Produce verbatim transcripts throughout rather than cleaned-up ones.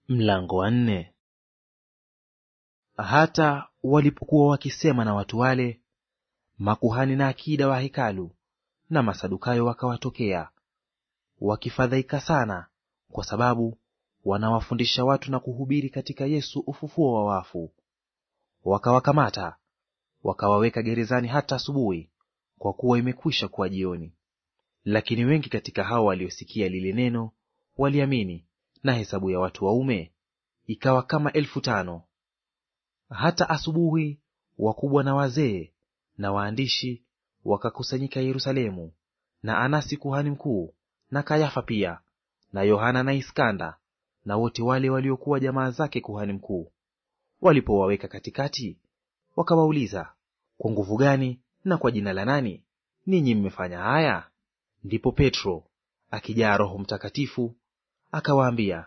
Mlango wa nne. Hata walipokuwa wakisema na watu wale, makuhani na akida wa hekalu na Masadukayo wakawatokea, wakifadhaika sana, kwa sababu wanawafundisha watu na kuhubiri katika Yesu ufufuo wa wafu. Wakawakamata, wakawaweka gerezani hata asubuhi, kwa kuwa imekwisha kuwa jioni. Lakini wengi katika hao waliosikia lile neno waliamini, na hesabu ya watu waume ikawa kama elfu tano. Hata asubuhi wakubwa na wazee na waandishi wakakusanyika Yerusalemu, na Anasi kuhani mkuu, na Kayafa pia, na Yohana na Iskanda, na wote wale waliokuwa jamaa zake kuhani mkuu. Walipowaweka katikati, wakawauliza, kwa nguvu gani na kwa jina la nani ninyi mmefanya haya? Ndipo Petro akijaa Roho Mtakatifu akawaambia,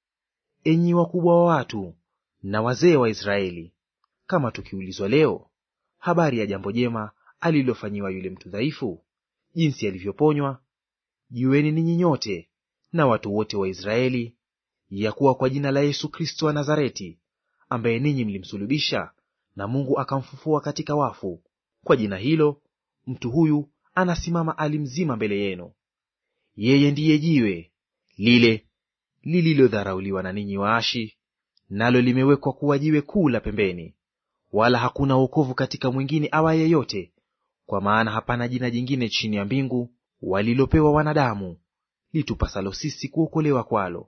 enyi wakubwa wa watu na wazee wa Israeli, kama tukiulizwa leo habari ya jambo jema alilofanyiwa yule mtu dhaifu, jinsi alivyoponywa, jueni ninyi nyote na watu wote wa Israeli, ya kuwa kwa jina la Yesu Kristo wa Nazareti, ambaye ninyi mlimsulubisha na Mungu akamfufua katika wafu, kwa jina hilo mtu huyu anasimama alimzima mbele yenu. Yeye ndiye jiwe lile lililodharauliwa na ninyi waashi, nalo limewekwa kuwa jiwe kuu la pembeni. Wala hakuna wokovu katika mwingine awaye yote, kwa maana hapana jina jingine chini ya mbingu walilopewa wanadamu litupasalo sisi kuokolewa kwalo.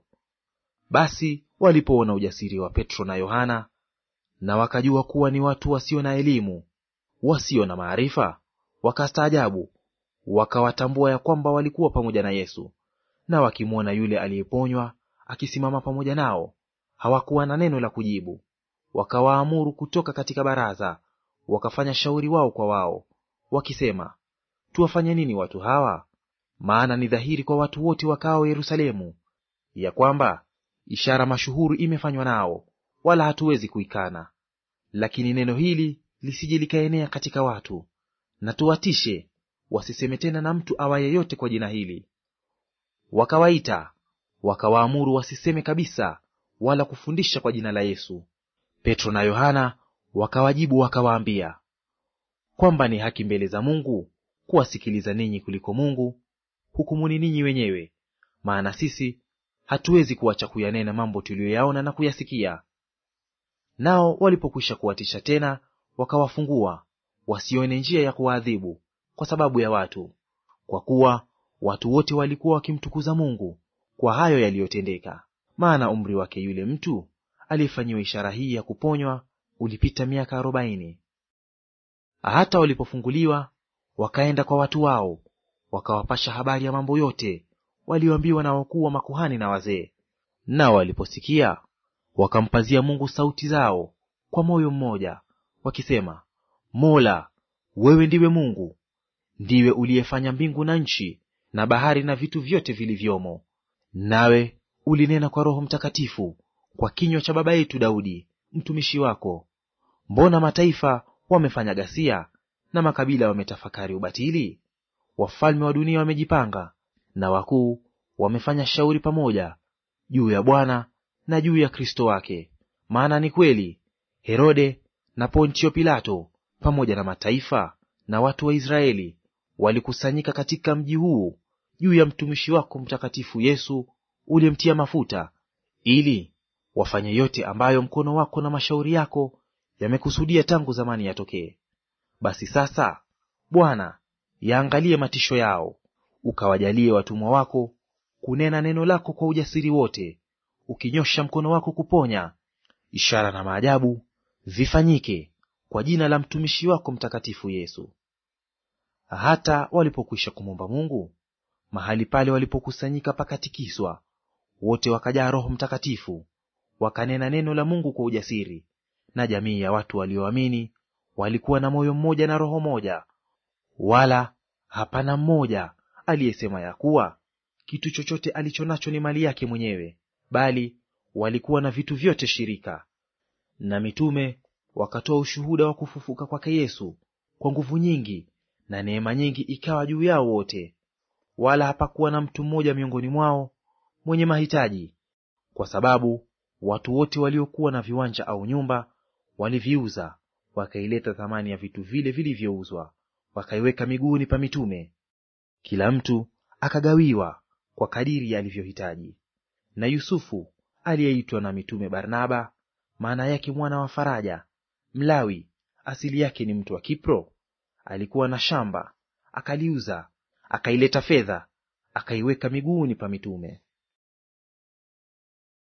Basi walipoona ujasiri wa Petro na Yohana, na wakajua kuwa ni watu wasio na elimu, wasio na maarifa, wakastaajabu, wakawatambua ya kwamba walikuwa pamoja na Yesu. Na wakimwona yule aliyeponywa akisimama pamoja nao, hawakuwa na neno la kujibu. Wakawaamuru kutoka katika baraza, wakafanya shauri wao kwa wao, wakisema, tuwafanye nini watu hawa? Maana ni dhahiri kwa watu wote wakao Yerusalemu ya kwamba ishara mashuhuri imefanywa nao, wala hatuwezi kuikana. Lakini neno hili lisije likaenea katika watu, na tuwatishe wasiseme tena na mtu awaye yote kwa jina hili. Wakawaita, wakawaamuru wasiseme kabisa wala kufundisha kwa jina la Yesu. Petro na Yohana wakawajibu wakawaambia, kwamba ni haki mbele za Mungu kuwasikiliza ninyi kuliko Mungu, hukumuni ninyi wenyewe. Maana sisi hatuwezi kuacha kuyanena mambo tuliyoyaona na kuyasikia. Nao walipokwisha kuwatisha tena, wakawafungua, wasione njia ya kuwaadhibu kwa sababu ya watu, kwa kuwa watu wote walikuwa wakimtukuza Mungu kwa hayo yaliyotendeka. Maana umri wake yule mtu aliyefanyiwa ishara hii ya kuponywa ulipita miaka arobaini. Hata walipofunguliwa, wakaenda kwa watu wao, wakawapasha habari ya mambo yote walioambiwa na wakuu wa makuhani na wazee. Nao waliposikia, wakampazia Mungu sauti zao kwa moyo mmoja, wakisema, Mola, wewe ndiwe Mungu, ndiwe uliyefanya mbingu na nchi na bahari na vitu vyote vilivyomo. Nawe ulinena kwa Roho Mtakatifu kwa kinywa cha baba yetu Daudi mtumishi wako. Mbona mataifa wamefanya ghasia na makabila wametafakari ubatili? Wafalme wa dunia wamejipanga, na wakuu wamefanya shauri pamoja juu ya Bwana na juu ya Kristo wake. Maana ni kweli, Herode na Pontio Pilato pamoja na mataifa na watu wa Israeli walikusanyika katika mji huu juu ya mtumishi wako mtakatifu Yesu uliyemtia mafuta, ili wafanye yote ambayo mkono wako na mashauri yako yamekusudia tangu zamani yatokee. Basi sasa, Bwana, yaangalie matisho yao, ukawajalie watumwa wako kunena neno lako kwa ujasiri wote, ukinyosha mkono wako kuponya. Ishara na maajabu vifanyike kwa jina la mtumishi wako mtakatifu Yesu. Hata walipokwisha kumwomba Mungu, mahali pale walipokusanyika pakatikiswa, wote wakajaa Roho Mtakatifu, wakanena neno la Mungu kwa ujasiri. Na jamii ya watu walioamini walikuwa na moyo mmoja na roho moja, wala hapana mmoja aliyesema ya kuwa kitu chochote alicho nacho ni mali yake mwenyewe, bali walikuwa na vitu vyote shirika. Na mitume wakatoa ushuhuda wa kufufuka kwake Yesu kwa nguvu nyingi, na neema nyingi ikawa juu yao wote. Wala hapakuwa na mtu mmoja miongoni mwao mwenye mahitaji, kwa sababu watu wote waliokuwa na viwanja au nyumba waliviuza, wakaileta thamani ya vitu vile vilivyouzwa, wakaiweka miguuni pa mitume. Kila mtu akagawiwa kwa kadiri alivyohitaji. Na Yusufu aliyeitwa na mitume Barnaba, maana yake mwana wa faraja, Mlawi, asili yake ni mtu wa Kipro, alikuwa na shamba, akaliuza, akaileta fedha, akaiweka miguuni pa mitume.